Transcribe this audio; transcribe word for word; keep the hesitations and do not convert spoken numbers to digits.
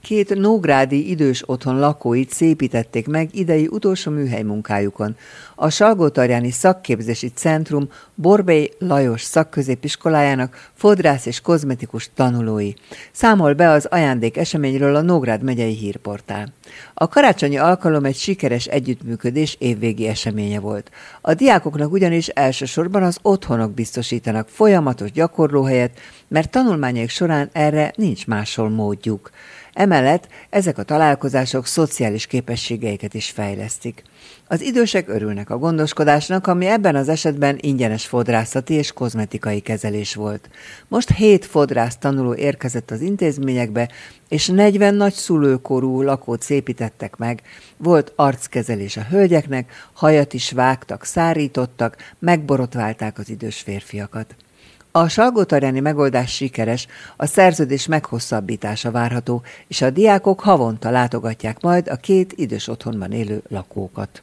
Két nógrádi idős otthon lakóit szépítették meg idei utolsó műhely munkájukon. A Salgótarjáni Szakképzési Centrum Borbély Lajos szakközépiskolájának fodrász és kozmetikus tanulói. Számol be az ajándék eseményről a Nógrád megyei hírportál. A karácsonyi alkalom egy sikeres együttműködés évvégi eseménye volt. A diákoknak ugyanis elsősorban az otthonok biztosítanak folyamatos gyakorlóhelyet, mert tanulmányaik során erre nincs máshol módjuk. Emellett ezek a találkozások szociális képességeiket is fejlesztik. Az idősek örülnek a gondoskodásnak, ami ebben az esetben ingyenes fodrászati és kozmetikai kezelés volt. Most hét fodrász tanuló érkezett az intézményekbe, és negyven nagyszülőkorú lakót szépítettek meg. Volt arckezelés a hölgyeknek, hajat is vágtak, szárítottak, megborotválták az idős férfiakat. A salgótarjáni megoldás sikeres, a szerződés meghosszabbítása várható, és a diákok havonta látogatják majd a két idős otthonban élő lakókat.